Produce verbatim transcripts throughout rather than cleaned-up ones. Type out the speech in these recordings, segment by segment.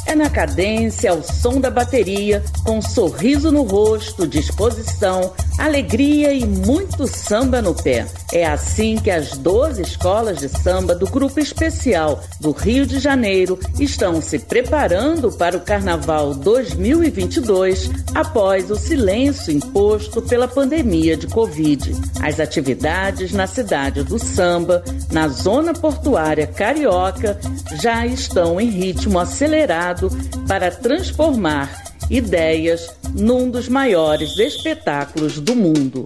É na cadência, ao som da bateria, com um sorriso no rosto, disposição, alegria e muito samba no pé. É assim que as doze escolas de samba do Grupo Especial do Rio de Janeiro estão se preparando para o Carnaval dois mil e vinte e dois, após o silêncio imposto pela pandemia de Covid. As atividades na cidade do samba, na zona portuária carioca, já estão em ritmo acelerado para transformar ideias num dos maiores espetáculos do mundo.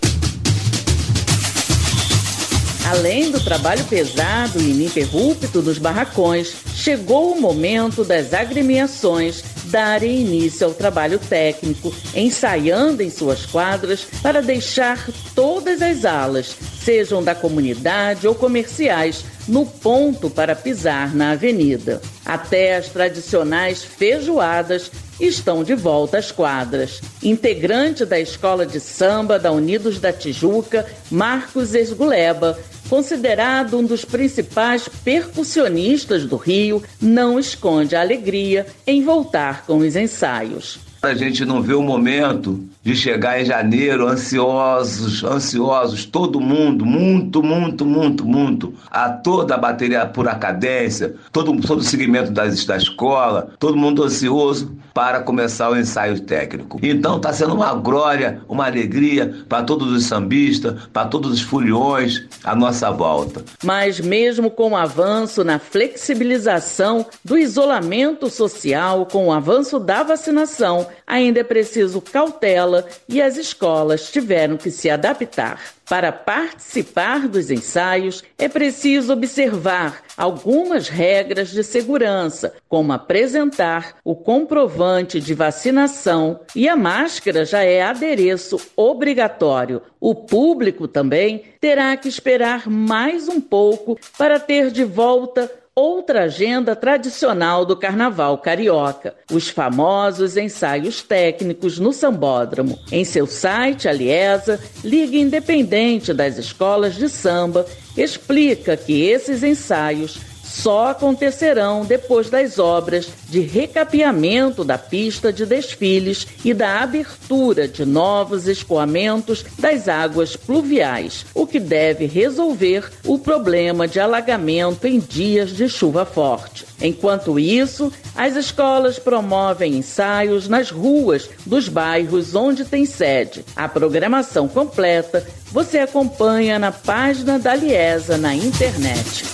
Além do trabalho pesado e ininterrupto dos barracões, chegou o momento das agremiações darem início ao trabalho técnico, ensaiando em suas quadras para deixar todas as alas, sejam da comunidade ou comerciais, no ponto para pisar na avenida. Até as tradicionais feijoadas estão de volta às quadras. Integrante da Escola de Samba da Unidos da Tijuca, Marcos Esguleba, considerado um dos principais percussionistas do Rio, não esconde a alegria em voltar com os ensaios. A gente não vê o momento de chegar em janeiro, ansiosos, ansiosos, todo mundo, muito, muito, muito, muito, a toda a bateria pura cadência, todo, todo o segmento das, da escola, todo mundo ansioso para começar o ensaio técnico. Então está sendo uma glória, uma alegria para todos os sambistas, para todos os foliões, a nossa volta. Mas mesmo com o avanço na flexibilização do isolamento social, com o avanço da vacinação, ainda é preciso cautela e as escolas tiveram que se adaptar. Para participar dos ensaios, é preciso observar algumas regras de segurança, como apresentar o comprovante de vacinação, e a máscara já é adereço obrigatório. O público também terá que esperar mais um pouco para ter de volta outra agenda tradicional do Carnaval carioca, os famosos ensaios técnicos no Sambódromo. Em seu site, a Liesa, Liga Independente das Escolas de Samba, explica que esses ensaios só acontecerão depois das obras de recapeamento da pista de desfiles e da abertura de novos escoamentos das águas pluviais, o que deve resolver o problema de alagamento em dias de chuva forte. Enquanto isso, as escolas promovem ensaios nas ruas dos bairros onde tem sede. A programação completa você acompanha na página da Liesa na internet.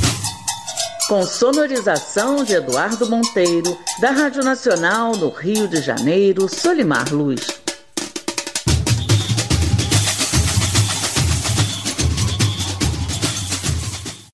Com sonorização de Eduardo Monteiro, da Rádio Nacional no Rio de Janeiro, Solimar Luz.